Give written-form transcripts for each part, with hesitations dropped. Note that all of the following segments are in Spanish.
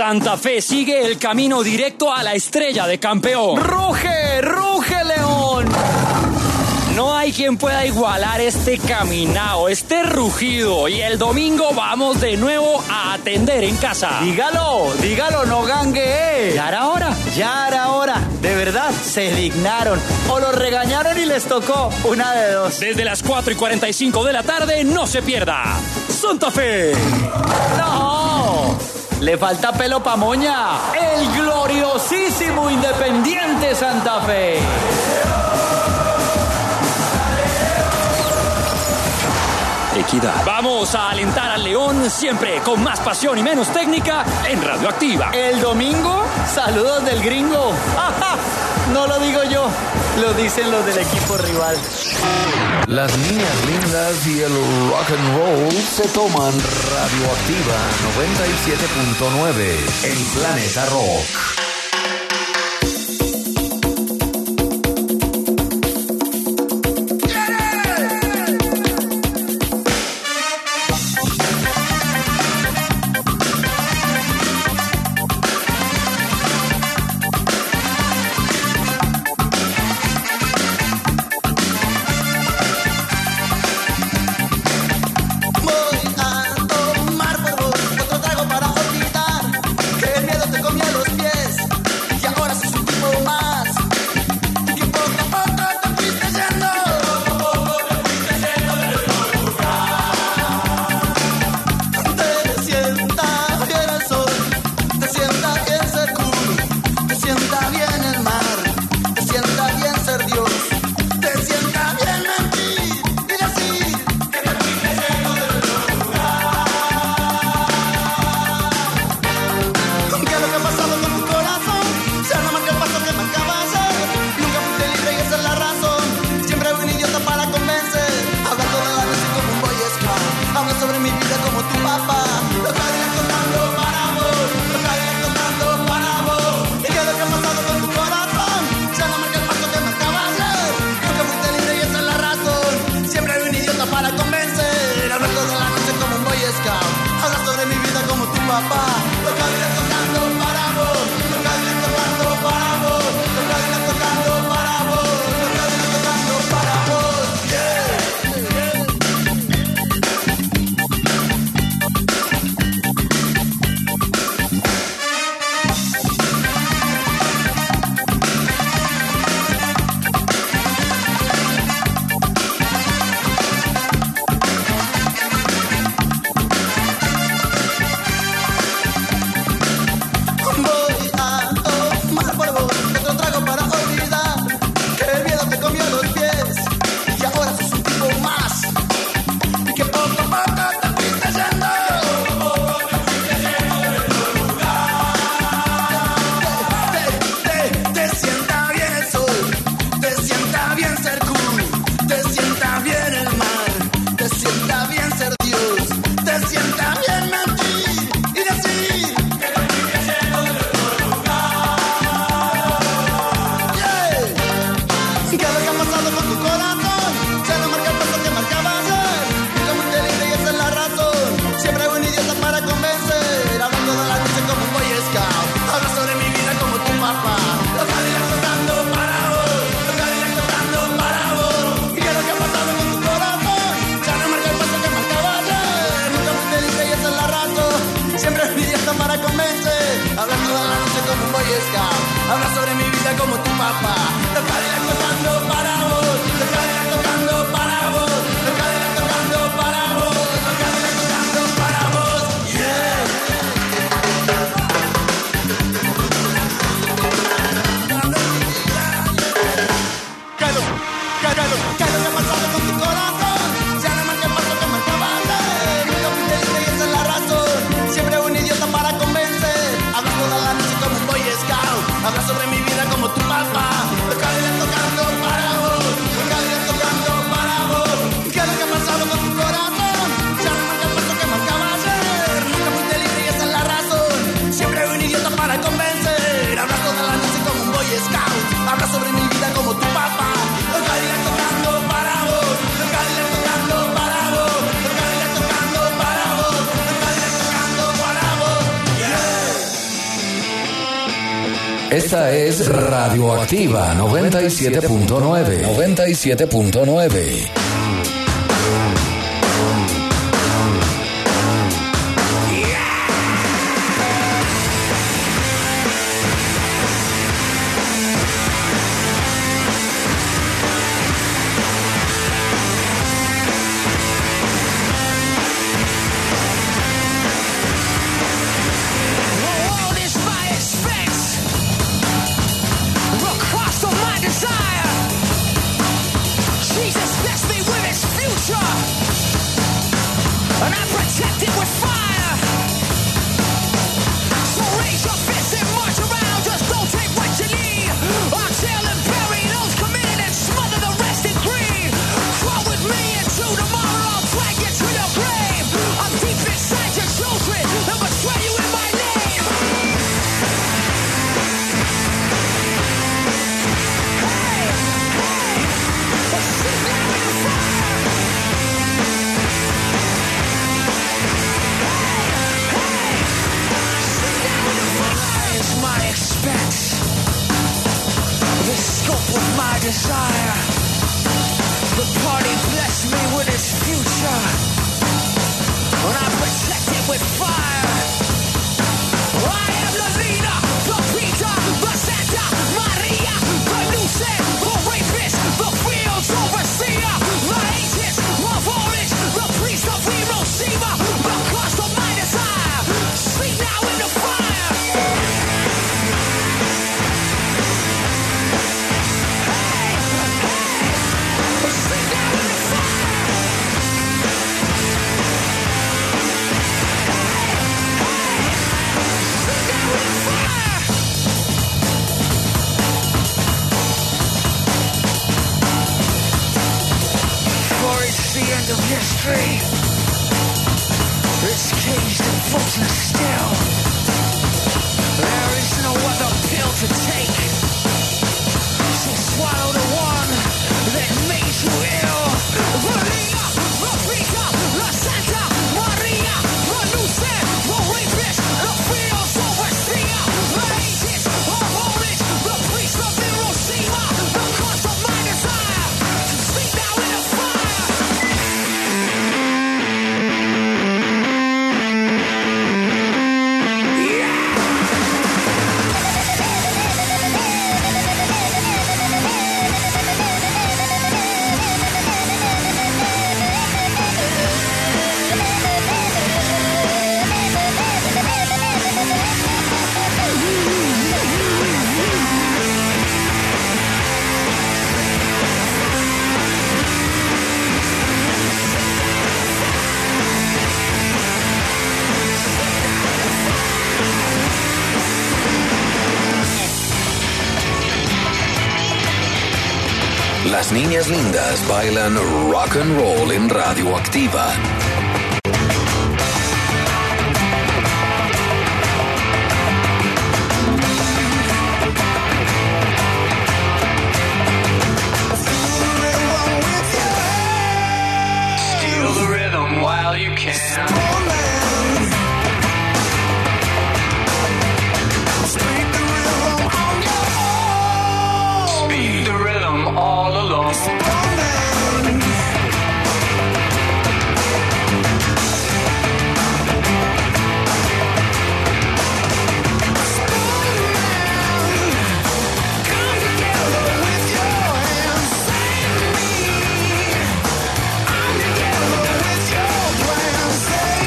Santa Fe sigue el camino directo a la estrella de campeón. ¡Ruge, ruge, León! No hay quien pueda igualar este caminado, este rugido. Y el domingo vamos de nuevo a atender en casa. Dígalo, no gangue. ¿Ya era hora? Ya era hora. De verdad, se dignaron. O los regañaron y les tocó. Una de dos. Desde las 4:45 de la tarde, no se pierda. ¡Santa Fe! ¡No! Le falta pelo pa' moña. El gloriosísimo Independiente Santa Fe. Equidad. Vamos a alentar al León siempre con más pasión y menos técnica en Radioactiva. El domingo, saludos del gringo. ¡Ajá! No lo digo yo, lo dicen los del equipo rival. Las niñas lindas y el rock and roll se toman Radioactiva 97.9 en Planeta Rock. Habla sobre mi vida como tu papá. Los cadenas tocando para vos. Esta es Radioactiva 97.9. 97.9. Las niñas lindas bailan rock and roll en Radioactiva. Steal the rhythm while you can. Speed the rhythm all alone. Say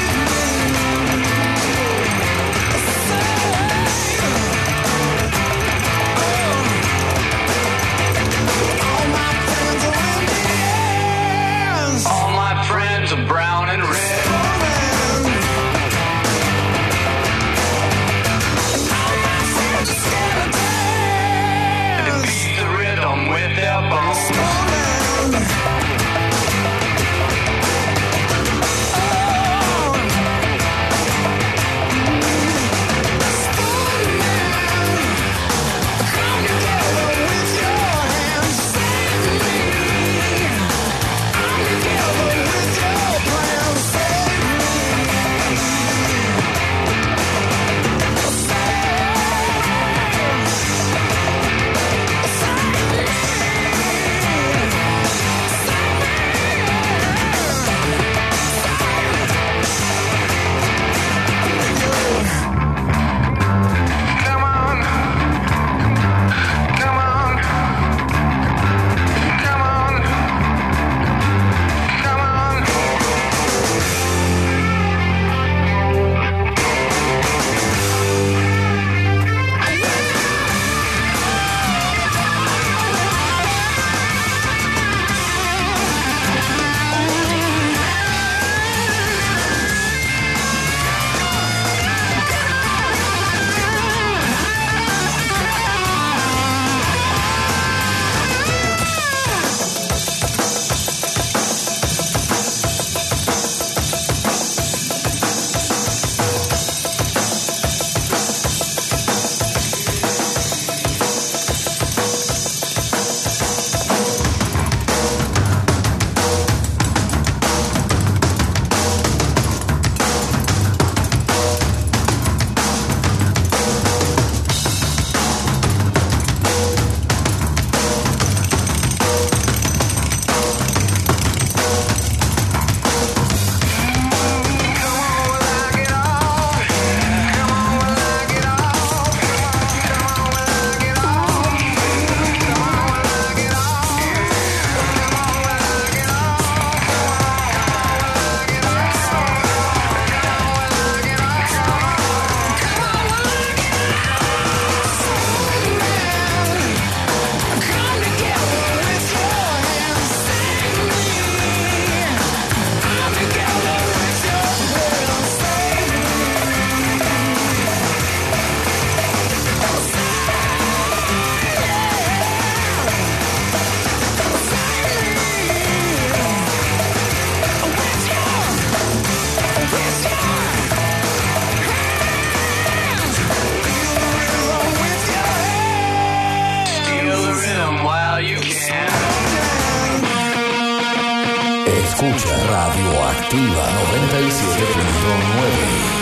97.9.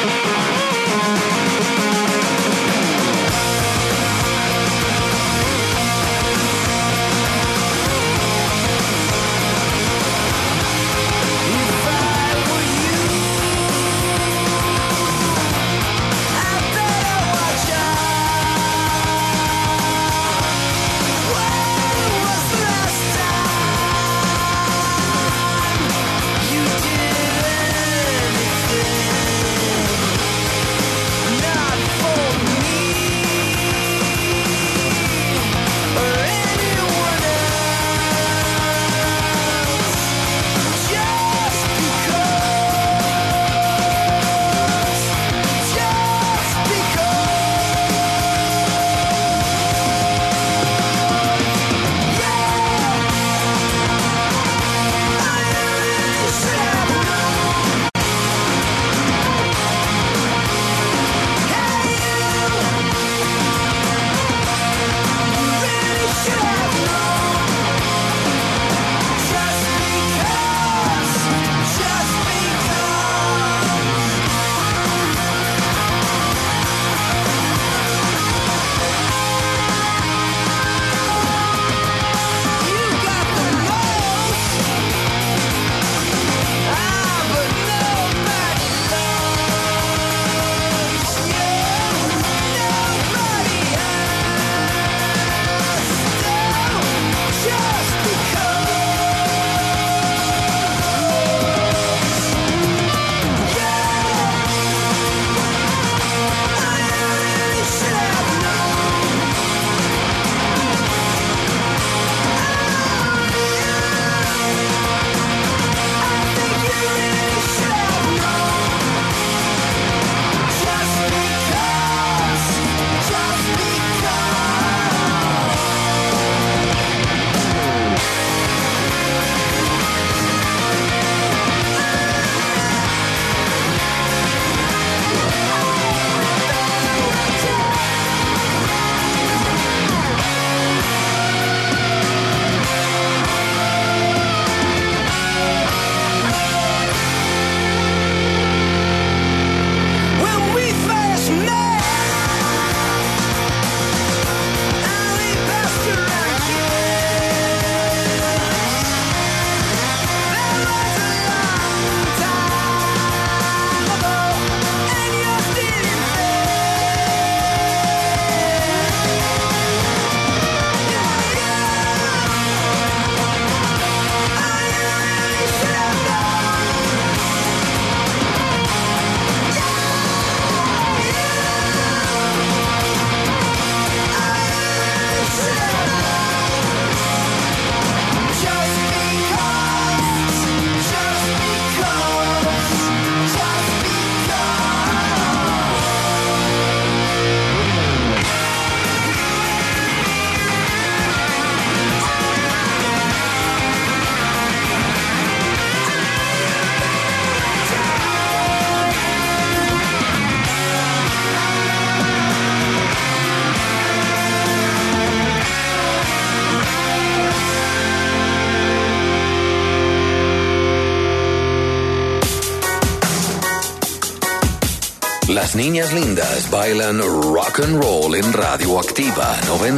Las niñas lindas bailan rock and roll en Radioactiva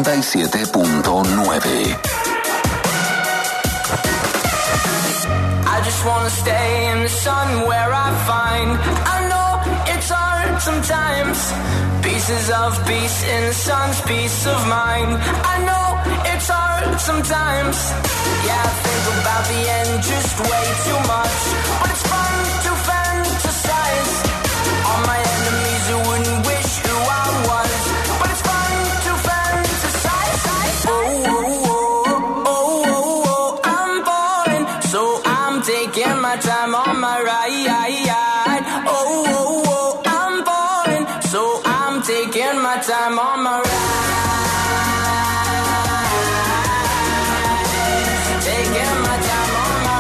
97.9. I just wanna stay in the sun where I find I know it's hard sometimes. Pieces of peace in the sun's peace of mind. I know it's hard sometimes. Yeah, I think about the end just way too much. But it's fun to fantasize. All my enemies who wouldn't wish who I was. But it's fun to fantasize. Oh, oh, oh, oh, oh, oh, I'm falling. So I'm taking my time on my ride. Oh, oh, oh, I'm falling. So I'm taking my time on my ride. Taking my time on my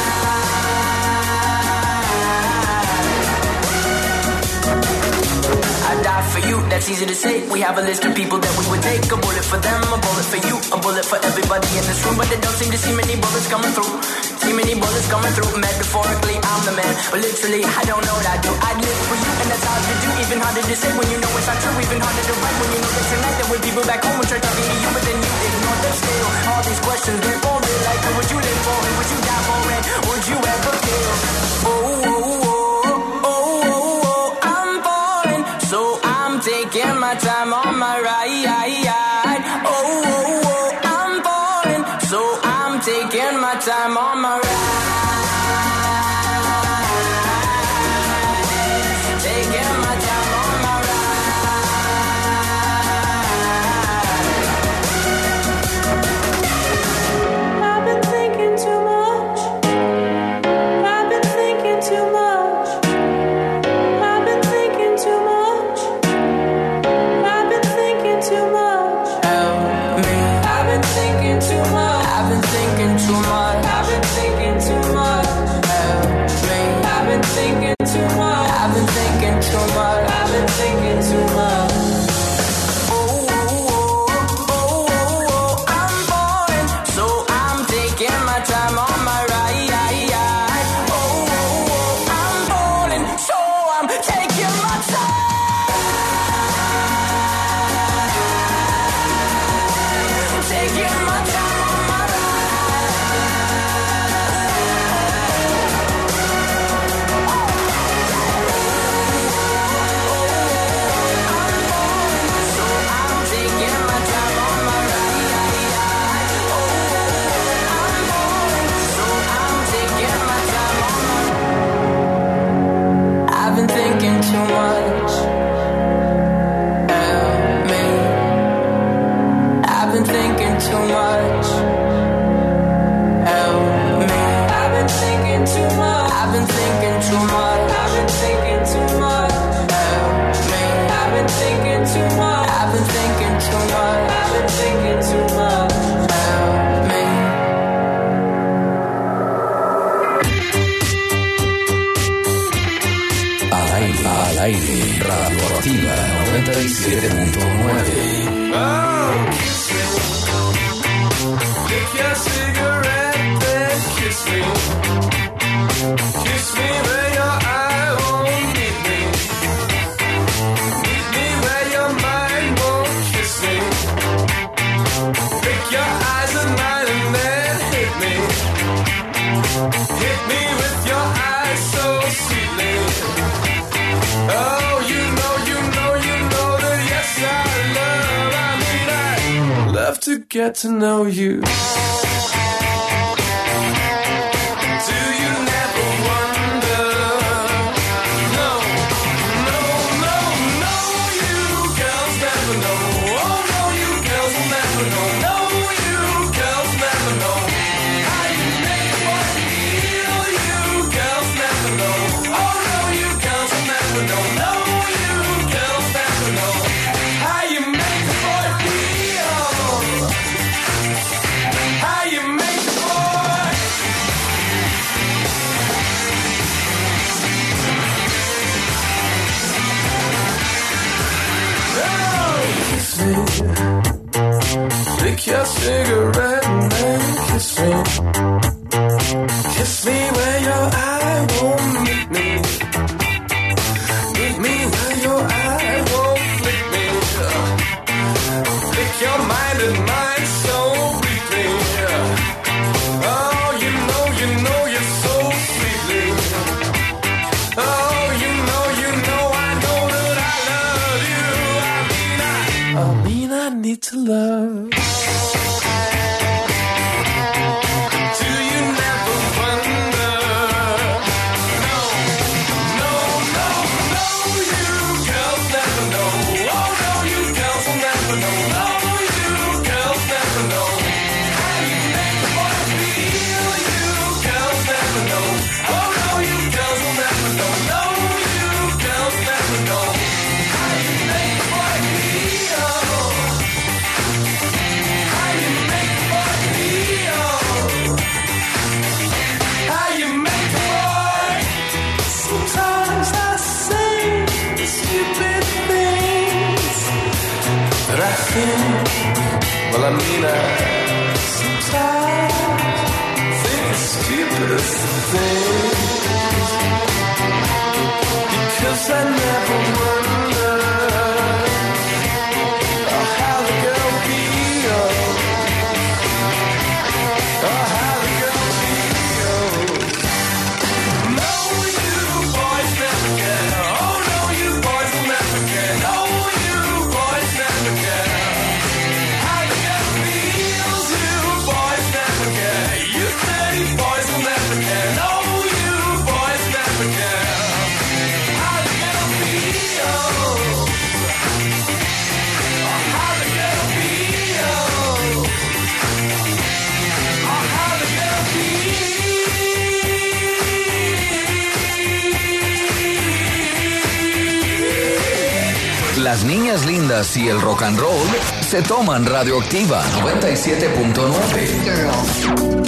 ride. I die for you, that's easy to say. We have a list of people that we would take. A bullet for them, a bullet for you, a bullet for everybody in this room. But they don't seem to see many bullets coming through. Too many bullets coming through. Metaphorically, I'm the man, but literally, I don't know what I do. I'd live for you, and that's hard to do. Even harder to say when you know it's not true. Even harder to write when you know that tonight there were people back home who tried talking to you, but then you ignored them still. All these questions been folded like, who would you live for? Who would you die for? And would you ever kill? Oh, oh, oh, oh, oh, I'm falling, so I'm taking my time on my ride. Oh, oh, oh, I'm falling, so I'm taking my time on my ride. Taking my time on my ride. I've been thinking too much. I've been thinking too much. I've been thinking too much. I've been thinking too much. Help me. I've been thinking too much. I've been thinking too much. I've been thinking too much. Help me. I've been thinking too much. I've been thinking too much. I've been thinking too much. Oh, oh, oh, oh, oh, I'm falling, so I'm taking my time on my ride. Oh, oh, oh, I'm falling, so I'm taking my time. Taking my time on my too much. Help me. I've been thinking too much. Help me. I've been thinking too much. I've been thinking too much. I've been thinking too much. Help me. I've been thinking too much. I've been thinking too much. I've been thinking too much. Help me. Al aire, Radioactiva 97.9. Oh, kiss me. Take your cigarette, then kiss me. Kiss me where your eye won't meet me. Meet me where your mind won't kiss me. Pick your eyes and mine and then hit me. Hit me with your eyes so sweetly. Oh, you know that yes I love to get to know you. Do you never wonder? No, no, no, no, you girls never know. Oh, no, you girls will never know. No, you girls never know. How you make one feel, you girls never know. Oh, no, you girls will never know. No, you girls never know. How you make the boy feel. How you make the boy. Oh, kiss me. Lick your cigarette and then kiss me. Kiss me where your eye won't meet me. Meet me where your eye won't flick me. Lick your mind and mine so briefly. Oh, you know you're so sweetly. Oh, you know, I know that I love you. I mean I need to love. Do you never wonder? No, no, no, no, you girls never know. Oh, no, you girls will never know. No, you girls never know. How you make the boy feel, you girls never know. Oh, no, you girls will never know. No, you girls never know. How you make the boy feel. How you make the boy feel. How you make the boy. Sometimes I say stupid things that I think, well I mean I sometimes think stupid Because I never wonder how the girl feels, how the girl feels. No, you boys never get. Oh no, you boys will never get. Oh, you boys never get how the girl feels. You boys never get. You dirty boys will never get. No, you boys never get. Las niñas lindas y el rock and roll se toman Radioactiva 97.9.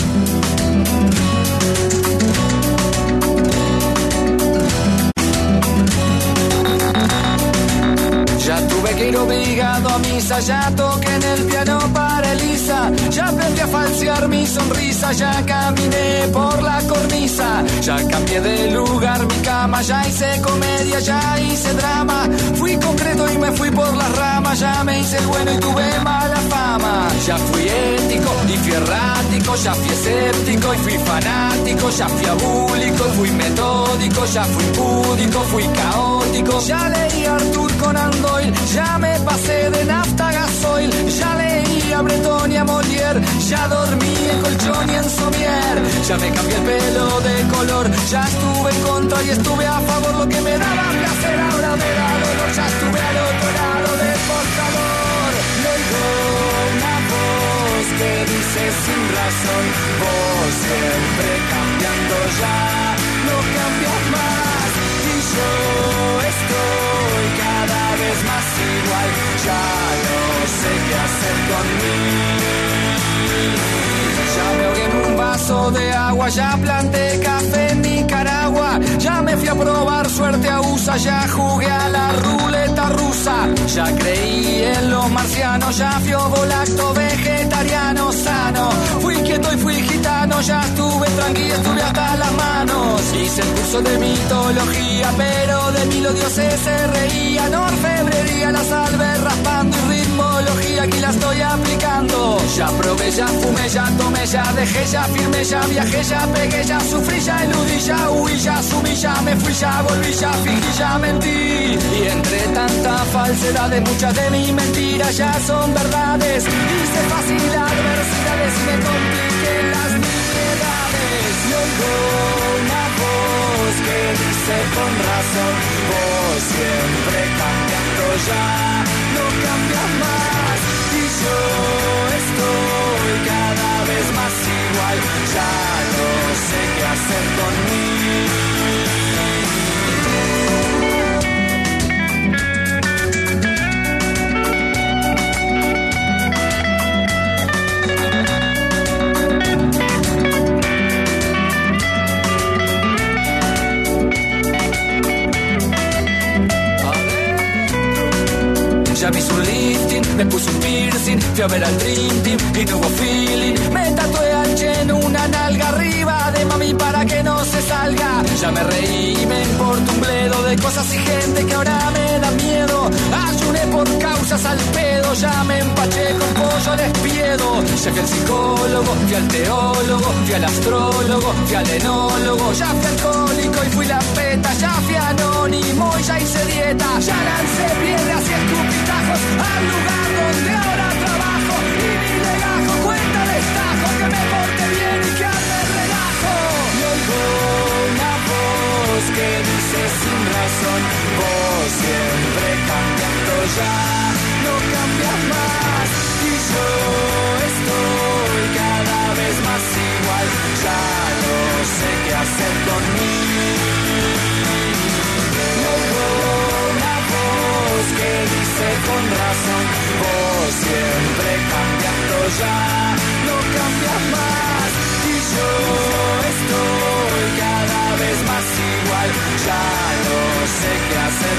Ya tuve que ir obligado a misa, ya toqué en el piano para Elisa, ya aprendí a falsear mi sonrisa, ya caminé por la cornisa, ya cambié de lugar mi cama, ya hice comedia, ya hice drama, fui concreto y me fui por las ramas, ya me hice el bueno y tuve mala fama, ya fui ético y fui errático, ya fui escéptico y fui fanático, ya fui abúlico y fui metódico, ya fui púdico, fui caótico, ya leí a Arthur Conan Doyle, ya me pasé de nafta a gasoil, ya leí a Breton y a Molière, ya dormí en colchón y en somier, ya me cambié el pelo de color, ya estuve en contra y estuve a favor, lo que me daba placer ahora me da dolor, ya estuve al otro lado del portador, le oigo una voz que dice sin razón, vos siempre cambiando ya, no cambias más, y yo estoy cada vez más igual, ya no sé qué hacer conmigo. Ya me ahogué en un vaso de agua, ya planté café en Nicaragua, ya me fui a probar suerte a USA, ya jugué a la ruleta rusa, ya creí en los marcianos, ya fui ovolacto vegetariano sano, fui quieto y fui gitano, ya estuve tranquilo, estuve hasta las manos, hice el curso de mitología, pero de mí los dioses se reían, orfebrería la salve raspando y ritmología aquí la estoy aplicando, ya probé, ya fumé, ya tomé, ya dejé, ya firmé, ya viajé, ya pegué, ya sufrí, ya eludí, ya huí, ya asumí, ya me fui, ya volví, ya fingí, ya mentí, y entre tanta falsedad de muchas de mis mentiras ya son verdades, hice fácil adversidades y me compliqué las nimiedades, y oigo una voz que dice con razón, vos siempre cambiando ya, no cambias más, y yo estoy cada vez más igual, ya no sé qué hacer conmigo. Ya me hice un lifting, me puse un piercing, fui a ver al Dream Team y no hubo feeling. Me tatué al Chen una nalga arriba de mami para que no se salga. Ya me reí y me importa un bledo de cosas y gente que ahora me da miedo. Ayuné por causas al pedo, ya me empaché con pollo al espiedo. Ya fui al psicólogo, fui al teólogo, fui al astrólogo, fui al enólogo. Ya fui alcohólico y fui la peta, ya fui anónimo y ya hice dieta. Ya lancé piedras y escupitajos al lugar donde ahora trabajo. Y mi legajo cuenta destajo que me porte bien y que arme relajo. Y oigo una voz que dice sin razón, vos siempre cambiando ya, no cambias más. Y yo estoy cada vez más igual, ya no sé qué hacer conmigo. Y oigo una voz que dice con razón, vos siempre cambiando ya, no cambias más. Y yo estoy cada vez más igual, ya no sé qué hacer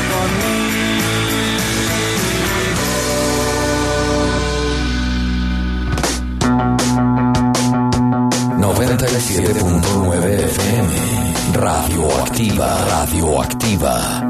conmigo. 97.9 97.9 FM. Radioactiva, radioactiva.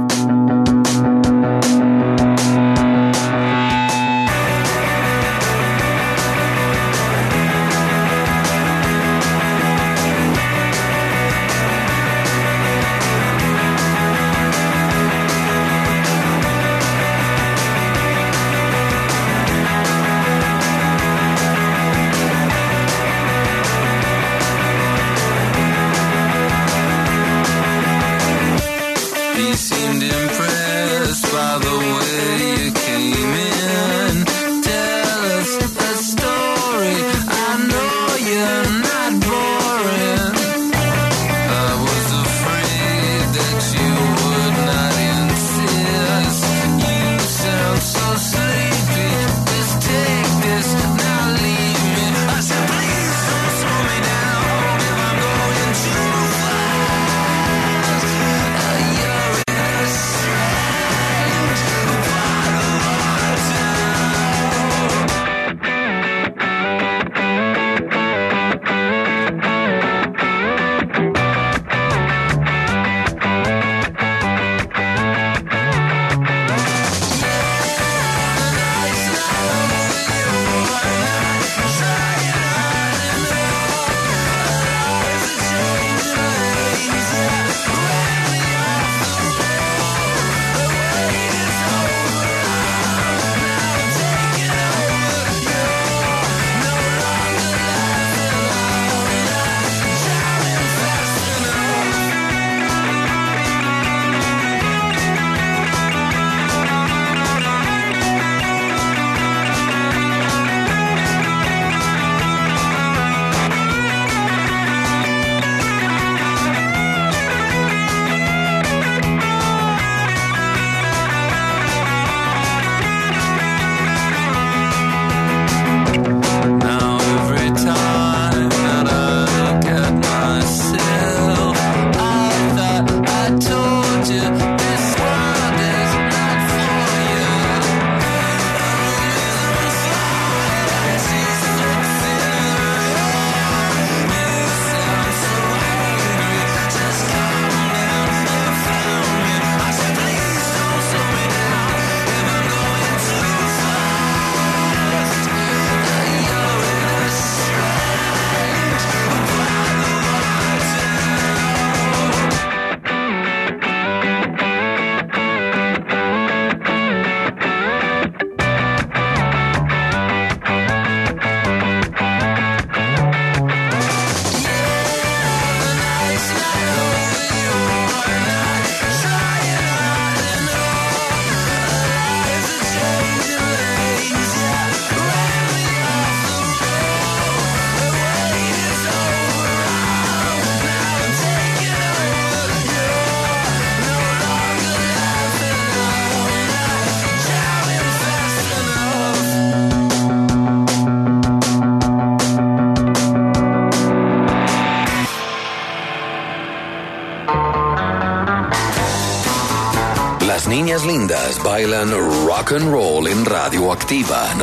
Niñas lindas bailan rock and roll en Radioactiva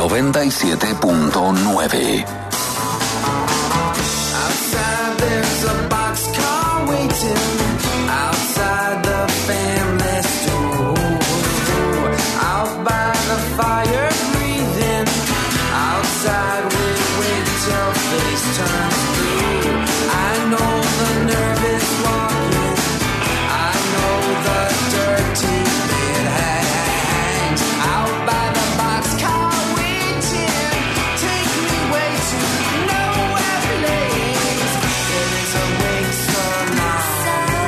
97.9. Outside there's a boxcar waiting outside the family store. Out by the fire breathing. Outside we wait till face turns blue. I know the nervous walking. I know the dirty bed hangs. Out by the boxcar waiting. Take me way to nowhere place. It is a waste of long.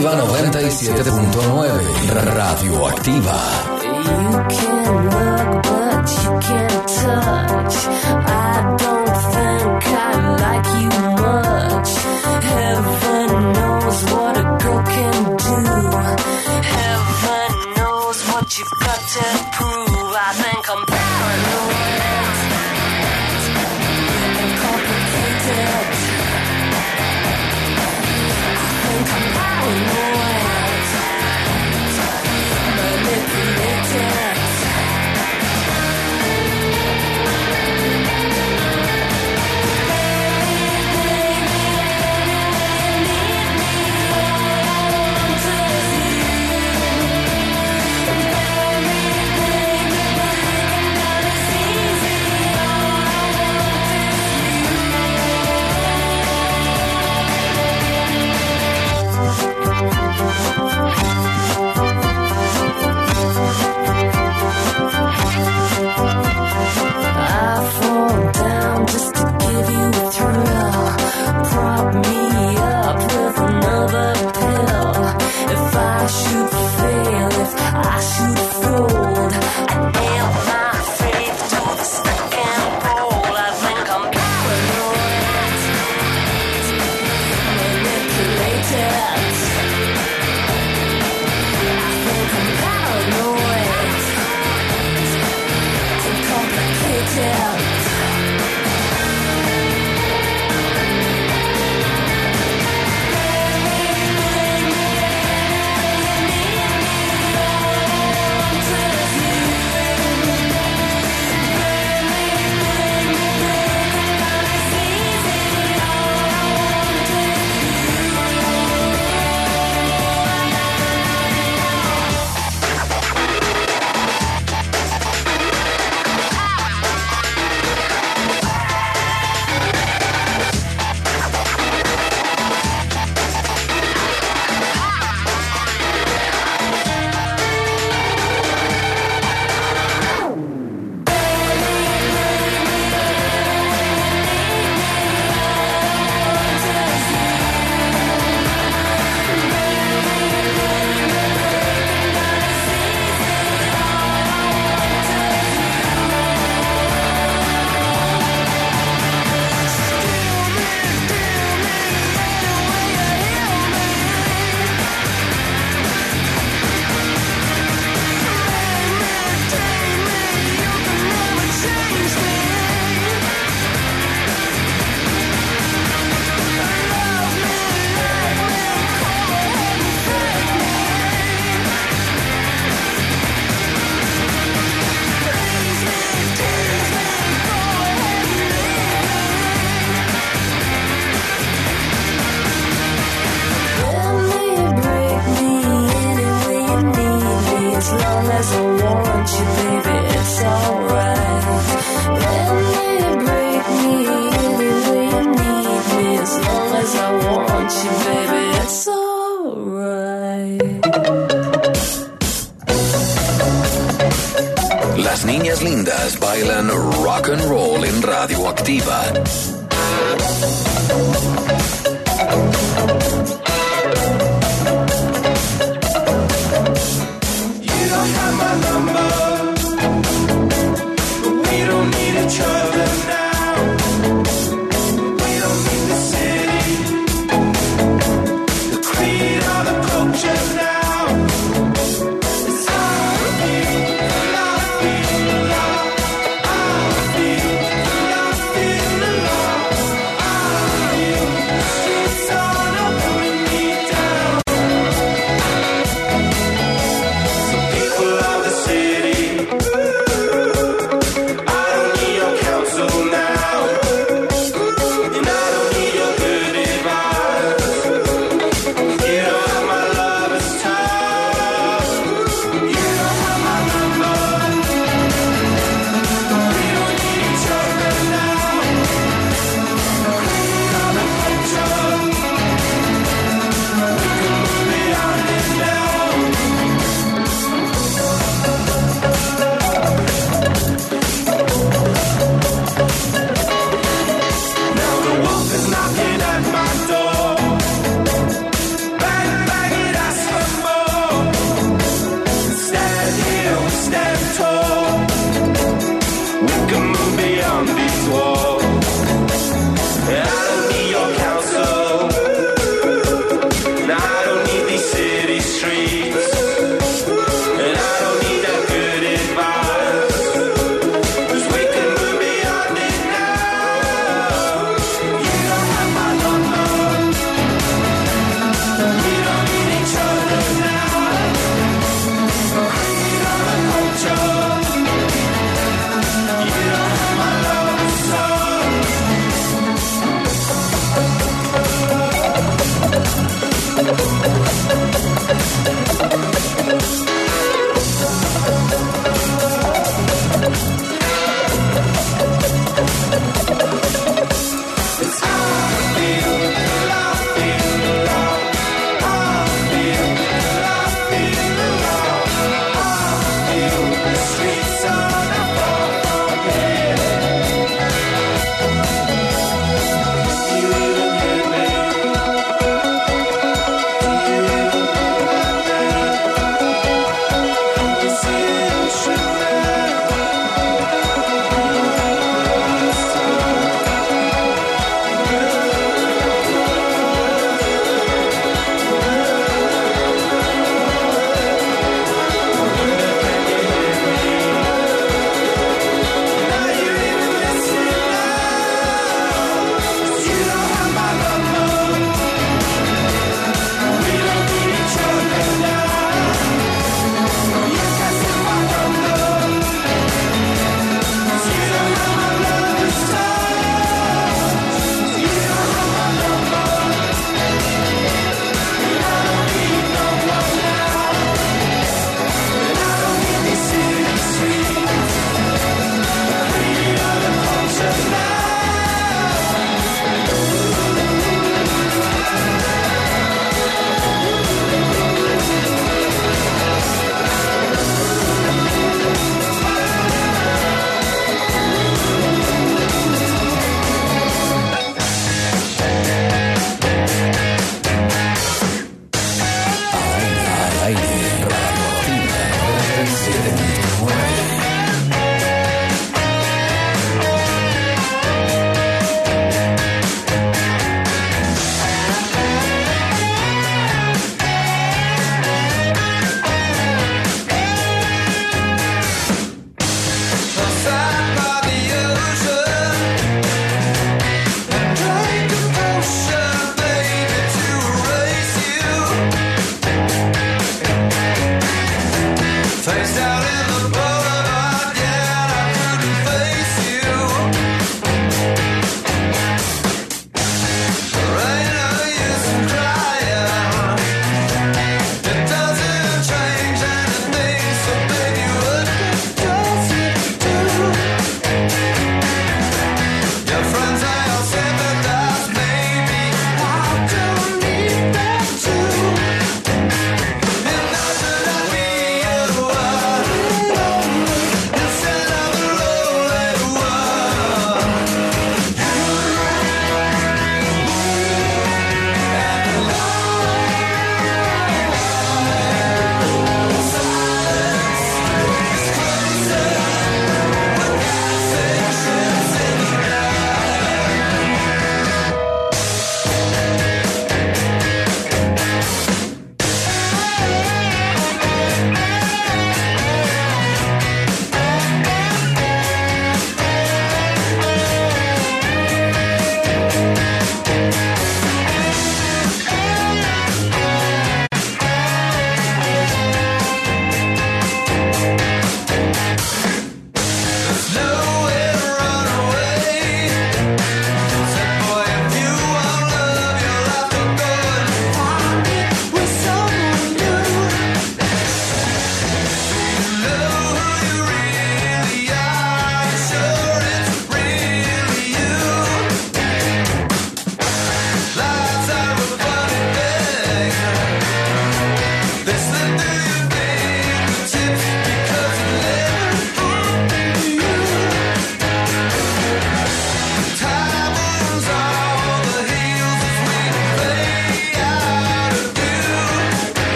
Activa 97.9. Radioactiva. You can look, but you can't touch. I don't think I like you much. Heaven knows what a girl can do. Heaven knows what you've got to prove. I think I'm paranoid and complicated. I think I'm paranoid, manipulated. Las niñas lindas bailan rock and roll en Radioactiva. You don't have my number, but we don't need each other now. We don't need the city, the creed or the culture now. It's all of you, love you, love. All of you, love you, love. All of you,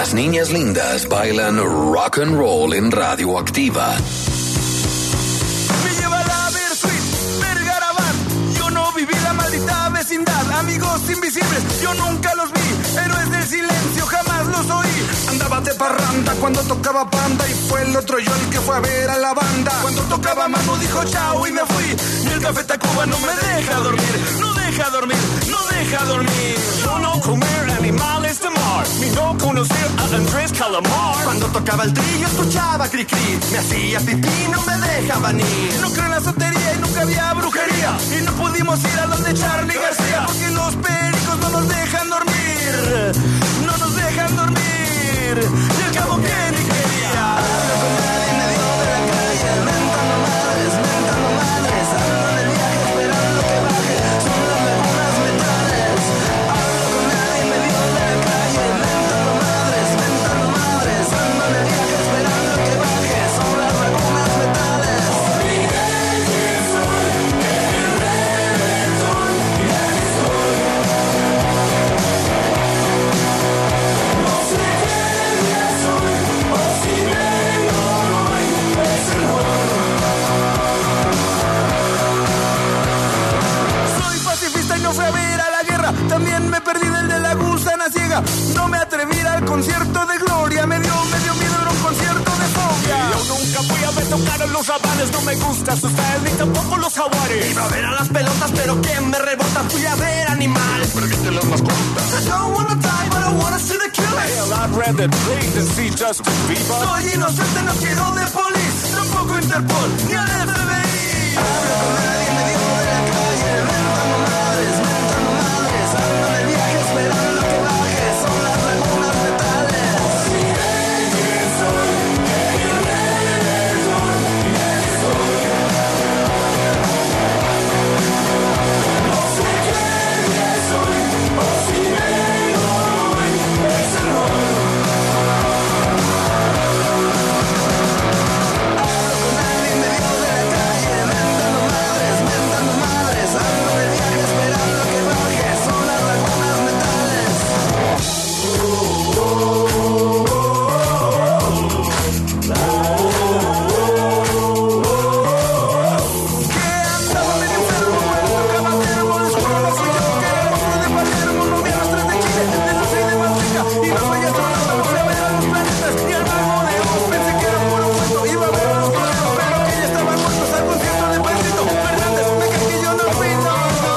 Las niñas lindas bailan rock and roll en Radioactiva. Me lleva la Versuit, Vergarabat. Yo no viví la maldita vecindad. Amigos invisibles, yo nunca los vi. Héroes del silencio, jamás los oí. Andaba de parranda cuando tocaba Panda. Y fue el otro yo el que fue a ver a la banda. Cuando tocaba Manu dijo chao y me fui. Y el Café Tacuba no me deja dormir. No deja dormir, no deja dormir. Yo no comer animales de mar. Ni no conocer a Andrés Calamar. Cuando tocaba el trillo escuchaba cri-cri. Me hacía pipí, no me dejaban ir. No creo en la santería y nunca había brujería. Y no pudimos ir a donde Charlie García. Porque los pericos no nos dejan dormir. No nos dejan dormir. Y al cabo que ni quería. Hablo con nadie en medio de la calle. Mentando madres, ando en el viaje esperando que baje. Son las lagunas mentales. Hablo con nadie en medio de la calle. Mentando madres, ando en el viaje esperando que baje. Son las lagunas mentales. No fui a ver a la guerra, también me perdí del de la gusana ciega. No me atreví a ir al concierto de Gloria, me dio miedo ir a un concierto de Fobia. Yo nunca fui a ver tocar en los Rabanes, no me gusta su style ni tampoco los jaguares. Iba a ver a las pelotas, pero ¿quién me rebota? Fui a ver Animal, pero ¿qué te las mascotas? I don't wanna die, but I wanna see the killers. Hell, I'd rather bleed than see Justin Bieber. Soy inocente, no quiero de police, tampoco Interpol, ni al FBI. Hablo con nadie en medio de la calle, mentando madres, ando en el viaje esperando que baje, son las lagunas mentales. No sé quién soy, o si vengo hoy, es el mundo. Hablo con nadie en medio de la calle, mentando madres, ando en el viaje esperando que baje, son las lagunas mentales. Que andaba medio enfermo, tocaba termo, después no fui yo, que era el monstruo de Palermo, no vi a los 3 de Chile, de los 6 de Manteca, y los bellas tronando, fui a ver a los planetas, y al mago de Oz, pensé que era puro cuento, iba a ver a los toreros, pero que ya estaban muertos al concierto de Pedrito Fernández, me creí que yo no fui, no.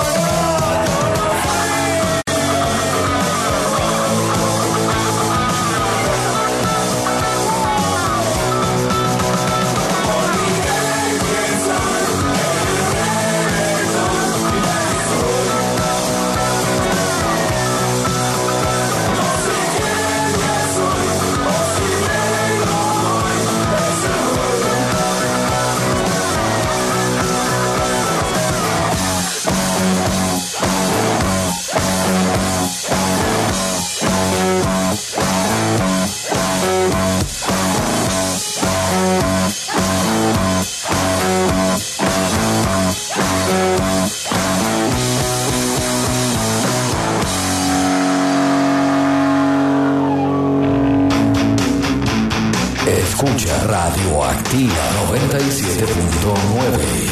Escucha Radioactiva 97.9.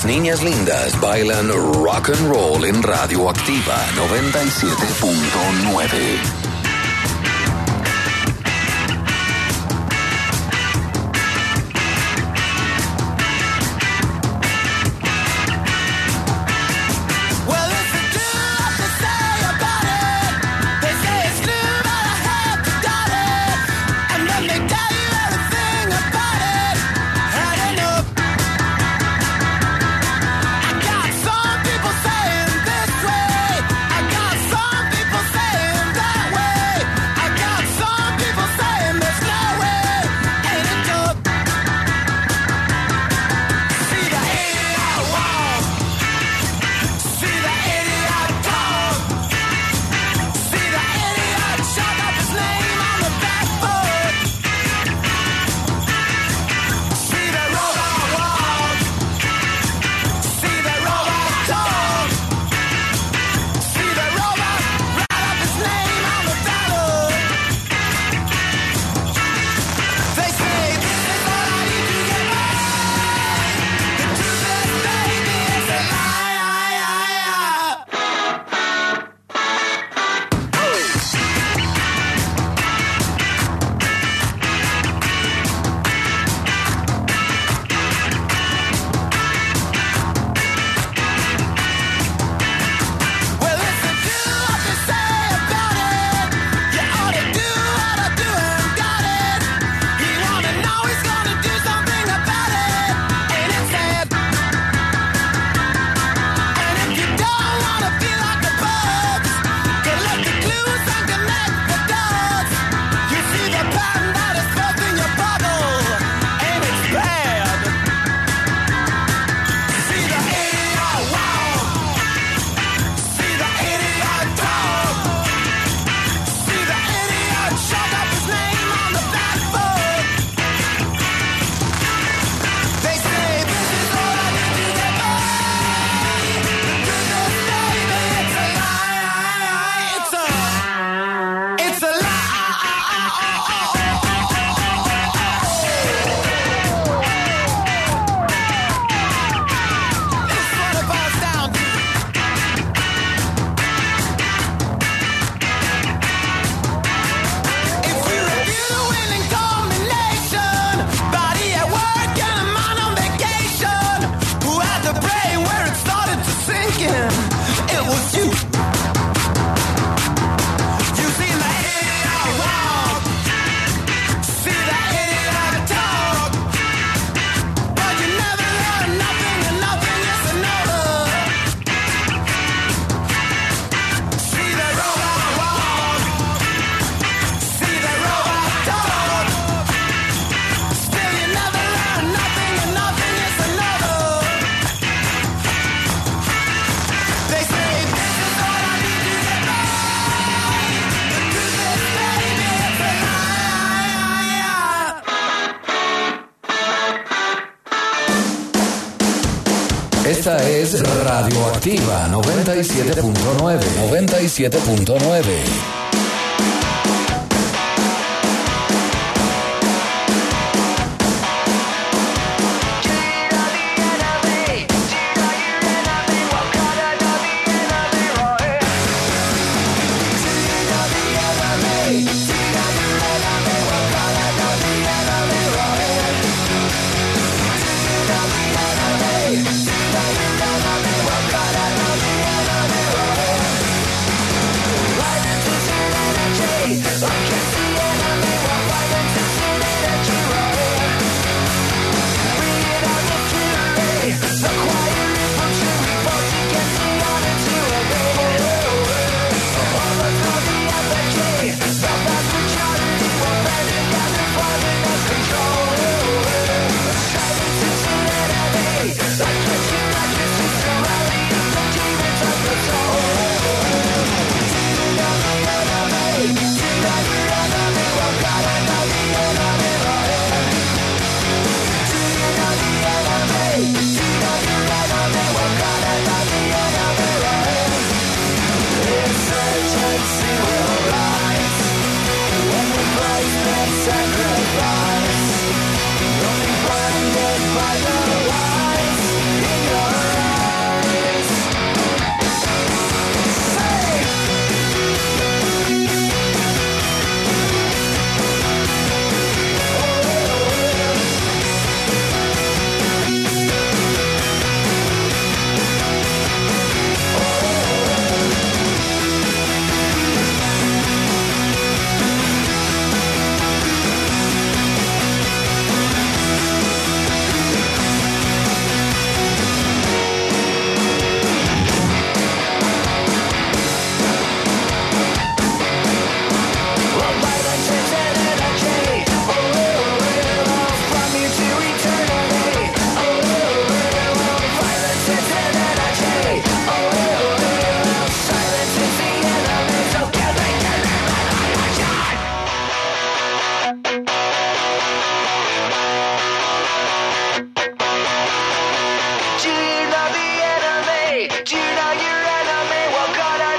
Las niñas lindas bailan rock and roll en Radioactiva 97.9. Esta es Radioactiva 97.9. 97.9.